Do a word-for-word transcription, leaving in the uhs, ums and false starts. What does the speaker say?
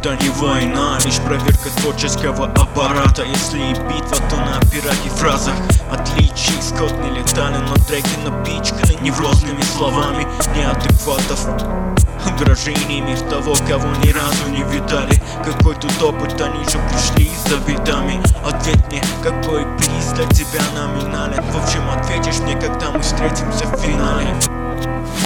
это не война, лишь проверка творческого аппарата. Если и битва, то на пироги фразах отличий. Скот не летали, но треки напичканы неврозными словами неадекватов, выражениями того, кого ни разу не видали. Какой тут опыт, они же пришли за бедами. Ответь мне, какой приз для тебя номинален. В общем, ответишь мне, когда мы встретимся в финале.